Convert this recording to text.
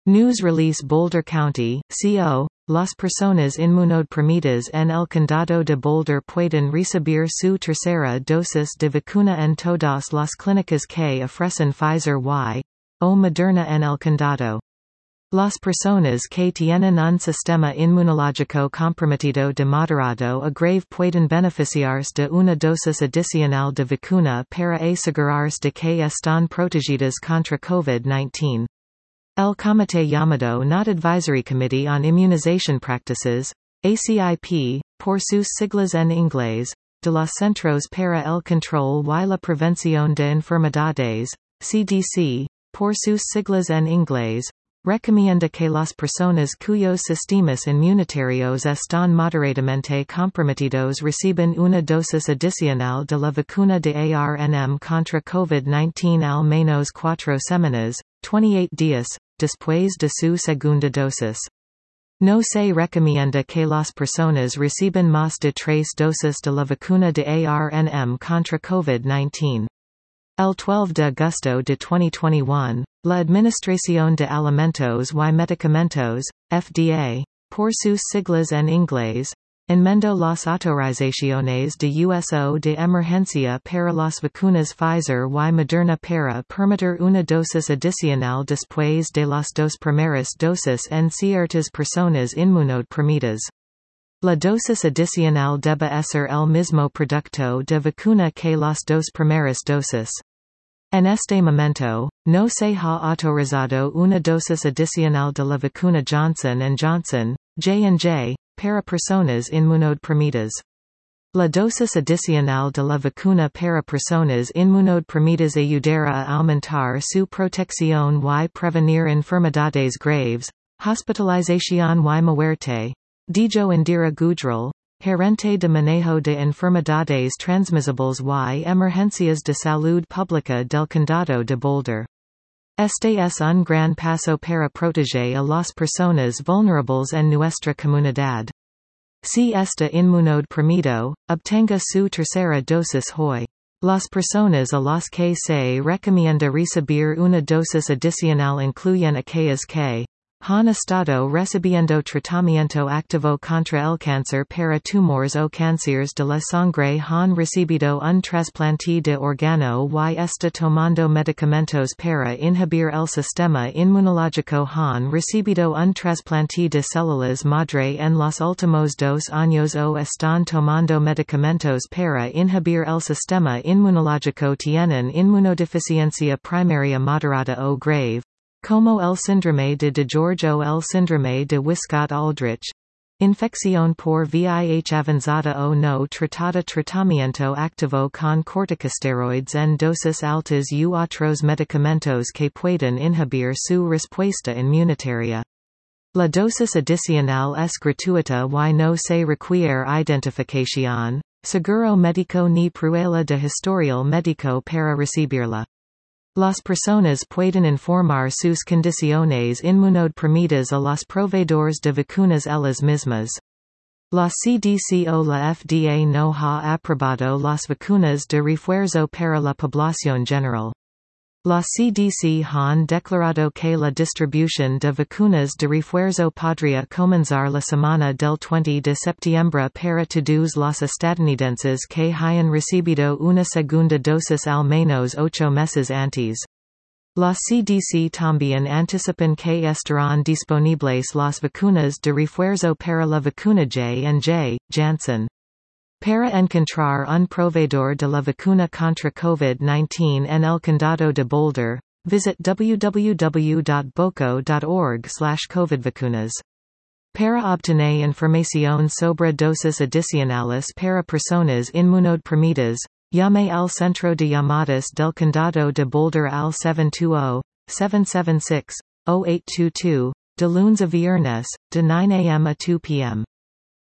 News release Boulder County, CO, las personas inmunodeprimidas en el condado de Boulder pueden recibir su tercera dosis de vacuna en todas las clínicas que ofrecen Pfizer y o Moderna en el condado. Las personas que tienen un sistema inmunológico comprometido de moderado a grave pueden beneficiarse de una dosis adicional de vacuna para asegurarse de que están protegidas contra COVID-19. El Comité llamado Not Advisory Committee on Immunization Practices, ACIP, por sus siglas en inglés, de los Centros para el Control y la Prevención de Enfermedades, CDC, por sus siglas en inglés, recomienda que las personas cuyos sistemas inmunitarios están moderadamente comprometidos reciban una dosis adicional de la vacuna de ARNM contra COVID-19 al menos 4 semanas, 28 días, después de su segunda dosis. No se recomienda que las personas reciban más de 3 dosis de la vacuna de ARNM contra COVID-19. El 12 de agosto de 2021, la Administración de Alimentos y Medicamentos, FDA, por sus siglas en inglés, enmendó las autorizaciones de uso de emergencia para las vacunas Pfizer y Moderna para permitir una dosis adicional después de las 2 primeras dosis en ciertas personas inmunodeprimidas. La dosis adicional debe ser el mismo producto de vacuna que las 2 primeras dosis. En este momento, no se ha autorizado una dosis adicional de la vacuna Johnson & Johnson, J&J, para personas inmunodeprimidas. La dosis adicional de la vacuna para personas inmunodeprimidas ayudará a aumentar su protección y prevenir enfermedades graves, hospitalización y muerte, dijo Indira Gujral, gerente de manejo de enfermedades transmisibles y emergencias de salud pública del condado de Boulder. Este es un gran paso para proteger a las personas vulnerables en nuestra comunidad. Si está inmunodeprimido, obtenga su tercera dosis hoy. Las personas a las que se recomienda recibir una dosis adicional incluyen aquellas que han estado recibiendo tratamiento activo contra el cáncer para tumores o cánceres de la sangre, han recibido un trasplante de órgano y está tomando medicamentos para inhibir el sistema inmunológico, han recibido un trasplante de células madre en los últimos 2 años o están tomando medicamentos para inhibir el sistema inmunológico, tienen inmunodeficiencia primaria moderada o grave, como el síndrome de George o el síndrome de Wiskott-Aldrich, infección por VIH avanzada o no tratada, tratamiento activo con corticosteroides en dosis altas u otros medicamentos que pueden inhibir su respuesta inmunitaria. La dosis adicional es gratuita y no se requiere identificación, seguro médico ni prueba de historial médico para recibirla. Las personas pueden informar sus condiciones inmunodeprimidas a los proveedores de vacunas ellas mismas. La CDC o la FDA no ha aprobado las vacunas de refuerzo para la población general. La CDC han declarado que la distribución de vacunas de refuerzo podría comenzar la semana del 20 de septiembre para todos los estadounidenses que hayan recibido una segunda dosis al menos 8 meses antes. La CDC también anticipan que estarán disponibles las vacunas de refuerzo para la vacuna J&J, Janssen. Para encontrar un proveedor de la vacuna contra COVID-19 en el condado de Boulder, visit www.boco.org/covidvacunas. Para obtener información sobre dosis adicionales para personas inmunodeprimidas, llame al Centro de Llamadas del Condado de Boulder al 720-776-0822, de lunes a viernes, de 9 a.m. a 2 p.m.